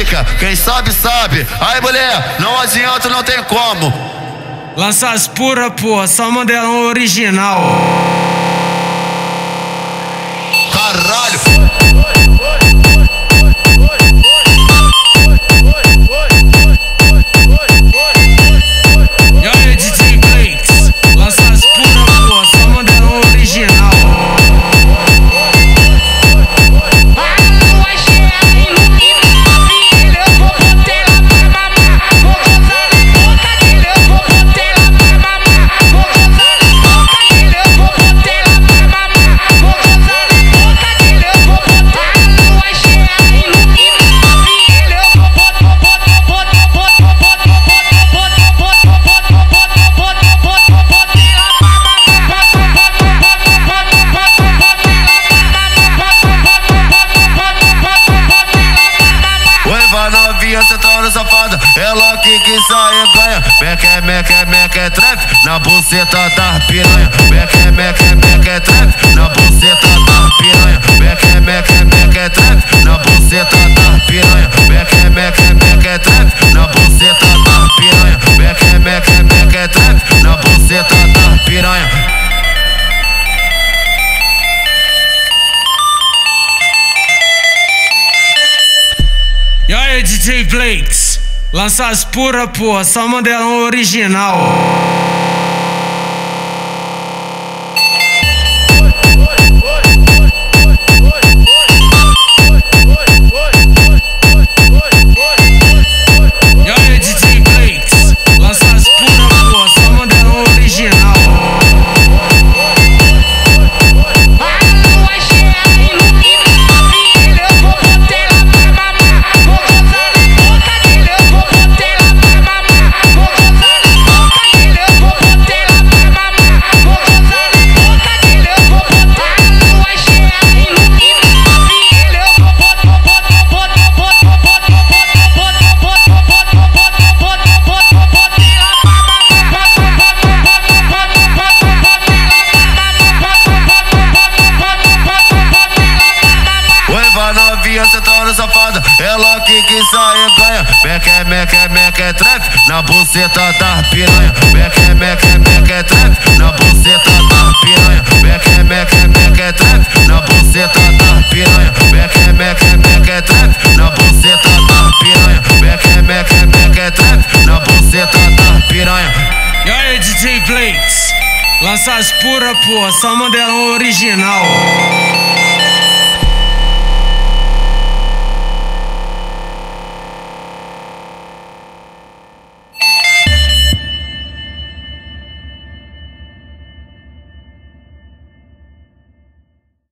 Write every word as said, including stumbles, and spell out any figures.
pica, quem sabe sabe. Aí mulher, não adianta, não tem como. Lança as pura, porra, só modelão original. Caralho. E aí, D J Blakes, lança as pura, porra, só modelão original. Sentando safada, ela que que sai ganha. Meque, meque, meque, trap na buceta da piranha. Meque, meque, meque, trap na buceta da piranha. Meque, meque, meque, trap na buceta da piranha. Meque, meque, meque, trap na buceta da piranha. Meque, meque, meque, trap na buceta da piranha. E aí, D J Blakes, lança as pura, porra, só modelão original. E aí, D J Blakes, lança as pura, porra, só modelão original. Novinha sentando safada, ela que que sai ganha. Meque, meque, meque, trap na buceta da piranha. Meque, meque, meque, trap na buceta da piranha. Meque, meque, meque, trap na buceta da piranha. Meque, meque, meque, trap na buceta da piranha. Meque, meque, meque, trap na buceta da piranha. E aí, D J Blakes, lança as pura, porra, só modelão original.